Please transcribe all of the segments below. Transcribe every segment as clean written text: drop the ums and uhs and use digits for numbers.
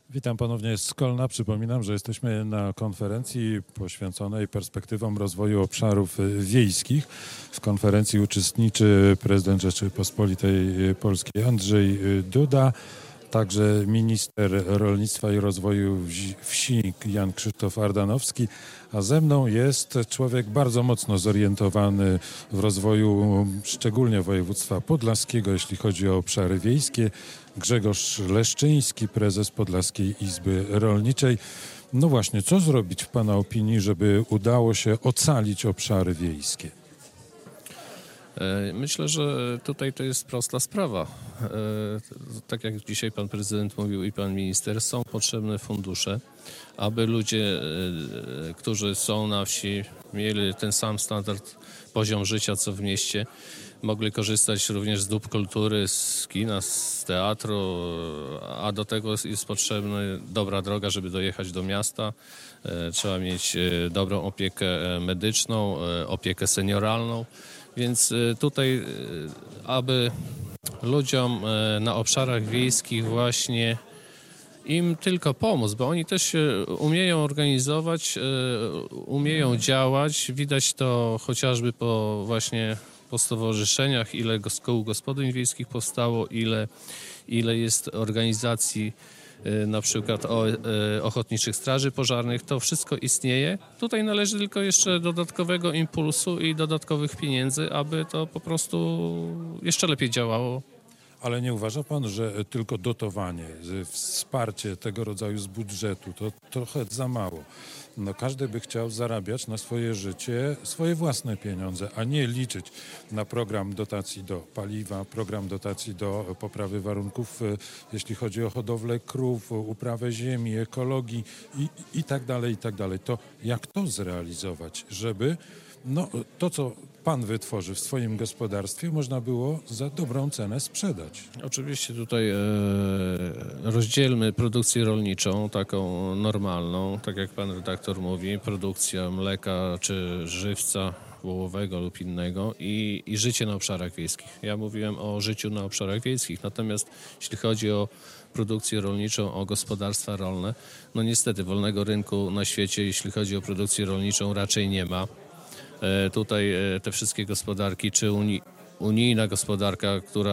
Witam ponownie z Szkolna. Przypominam, że jesteśmy na konferencji poświęconej perspektywom rozwoju obszarów wiejskich. W konferencji uczestniczy prezydent Rzeczypospolitej Polskiej Andrzej Duda, także minister rolnictwa i rozwoju wsi Jan Krzysztof Ardanowski, a ze mną jest człowiek bardzo mocno zorientowany w rozwoju szczególnie województwa podlaskiego, jeśli chodzi o obszary wiejskie, Grzegorz Leszczyński, prezes Podlaskiej Izby Rolniczej. No właśnie, co zrobić w Pana opinii, żeby udało się ocalić obszary wiejskie? Myślę, że tutaj to jest prosta sprawa. Tak jak dzisiaj pan prezydent mówił i pan minister, są potrzebne fundusze, aby ludzie, którzy są na wsi, mieli ten sam standard, poziom życia co w mieście, mogli korzystać również z dóbr kultury, z kina, z teatru, a do tego jest potrzebna dobra droga, żeby dojechać do miasta. Trzeba mieć dobrą opiekę medyczną, opiekę senioralną. Więc tutaj, aby ludziom na obszarach wiejskich właśnie im tylko pomóc, bo oni też się umieją organizować, umieją działać. Widać to chociażby po stowarzyszeniach, ile kół gospodyń wiejskich powstało, ile jest organizacji na przykład ochotniczych straży pożarnych, to wszystko istnieje. Tutaj należy tylko jeszcze dodatkowego impulsu i dodatkowych pieniędzy, aby to po prostu jeszcze lepiej działało. Ale nie uważa pan, że tylko dotowanie, wsparcie tego rodzaju z budżetu to trochę za mało? No, każdy by chciał zarabiać na swoje życie swoje własne pieniądze, a nie liczyć na program dotacji do paliwa, program dotacji do poprawy warunków, jeśli chodzi o hodowlę krów, uprawę ziemi, ekologii i tak dalej, i tak dalej. To jak to zrealizować, żeby to, co pan wytworzy w swoim gospodarstwie, można było za dobrą cenę sprzedać? Oczywiście tutaj rozdzielmy produkcję rolniczą, taką normalną, tak jak pan redaktor mówi, produkcja mleka czy żywca wołowego lub innego i życie na obszarach wiejskich. Ja mówiłem o życiu na obszarach wiejskich, natomiast jeśli chodzi o produkcję rolniczą, o gospodarstwa rolne, no niestety wolnego rynku na świecie, jeśli chodzi o produkcję rolniczą, raczej nie ma. Tutaj te wszystkie gospodarki, czy unijna gospodarka, która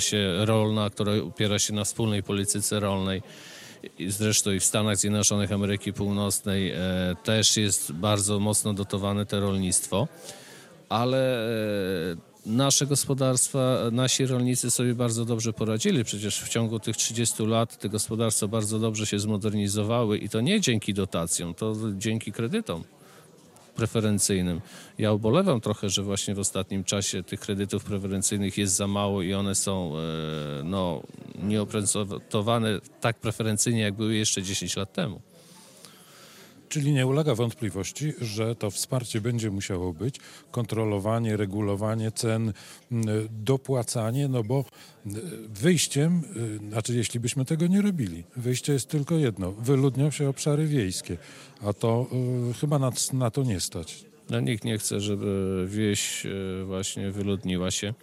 opiera się na wspólnej polityce rolnej, zresztą i w Stanach Zjednoczonych Ameryki Północnej też jest bardzo mocno dotowane to rolnictwo, ale nasze gospodarstwa, nasi rolnicy sobie bardzo dobrze poradzili. Przecież w ciągu tych 30 lat te gospodarstwa bardzo dobrze się zmodernizowały i to nie dzięki dotacjom, to dzięki kredytom preferencyjnym. Ja ubolewam trochę, że właśnie w ostatnim czasie tych kredytów preferencyjnych jest za mało i one są nieoprocentowane tak preferencyjnie, jak były jeszcze 10 lat temu. Czyli nie ulega wątpliwości, że to wsparcie będzie musiało być, kontrolowanie, regulowanie cen, dopłacanie, no bo wyjściem, jeśli byśmy tego nie robili, wyjście jest tylko jedno, wyludnią się obszary wiejskie, a to chyba na to nie stać. No, nikt nie chce, żeby wieś właśnie wyludniła się.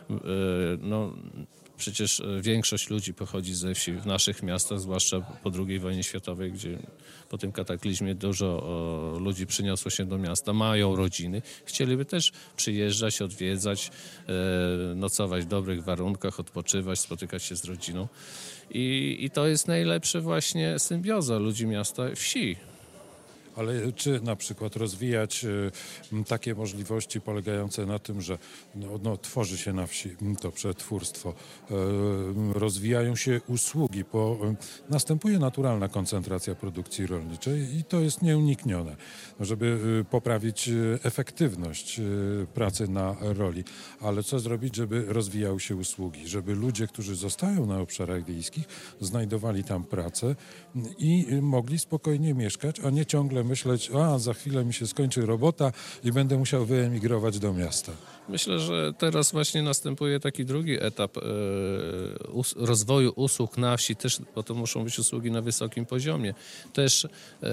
Przecież większość ludzi pochodzi ze wsi w naszych miastach, zwłaszcza po II wojnie światowej, gdzie po tym kataklizmie dużo ludzi przyniosło się do miasta, mają rodziny, chcieliby też przyjeżdżać, odwiedzać, nocować w dobrych warunkach, odpoczywać, spotykać się z rodziną. I to jest najlepsza właśnie symbioza ludzi miasta i wsi. Ale czy na przykład rozwijać takie możliwości polegające na tym, że tworzy się na wsi to przetwórstwo, rozwijają się usługi, bo następuje naturalna koncentracja produkcji rolniczej i to jest nieuniknione, żeby poprawić efektywność pracy na roli. Ale co zrobić, żeby rozwijały się usługi, żeby ludzie, którzy zostają na obszarach wiejskich, znajdowali tam pracę i mogli spokojnie mieszkać, a nie ciągle myśleć, za chwilę mi się skończy robota i będę musiał wyemigrować do miasta. Myślę, że teraz właśnie następuje taki drugi etap rozwoju usług na wsi, też, bo to muszą być usługi na wysokim poziomie. Też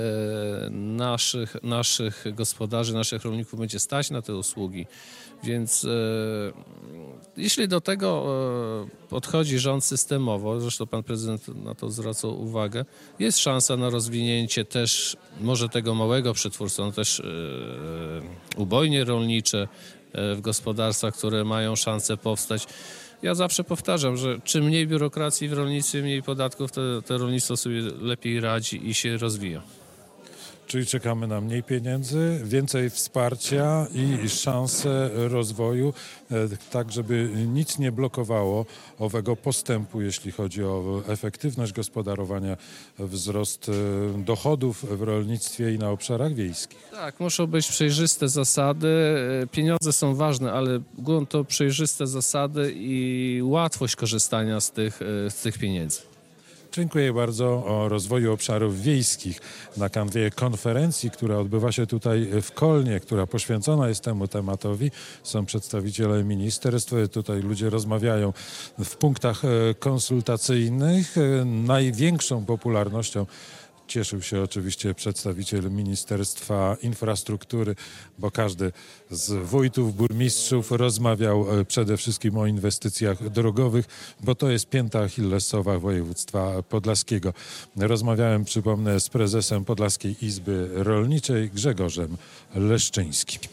naszych gospodarzy, naszych rolników będzie stać na te usługi, więc jeśli do tego podchodzi rząd systemowo, zresztą pan prezydent na to zwracał uwagę, jest szansa na rozwinięcie też może tego małego przetwórstwa, no też ubojnie rolnicze w gospodarstwach, które mają szansę powstać. Ja zawsze powtarzam, że czym mniej biurokracji w rolnictwie, mniej podatków, to rolnictwo sobie lepiej radzi i się rozwija. Czyli czekamy na mniej pieniędzy, więcej wsparcia i szanse rozwoju, tak żeby nic nie blokowało owego postępu, jeśli chodzi o efektywność gospodarowania, wzrost dochodów w rolnictwie i na obszarach wiejskich. Tak, muszą być przejrzyste zasady. Pieniądze są ważne, ale głównie to przejrzyste zasady i łatwość korzystania z tych pieniędzy. Dziękuję bardzo. O rozwoju obszarów wiejskich na kanwie konferencji, która odbywa się tutaj w Kolnie, która poświęcona jest temu tematowi. Są przedstawiciele ministerstw. Tutaj ludzie rozmawiają w punktach konsultacyjnych. Największą popularnością cieszył się oczywiście przedstawiciel Ministerstwa Infrastruktury, bo każdy z wójtów, burmistrzów rozmawiał przede wszystkim o inwestycjach drogowych, bo to jest pięta achillesowa województwa podlaskiego. Rozmawiałem, przypomnę, z prezesem Podlaskiej Izby Rolniczej Grzegorzem Leszczyńskim.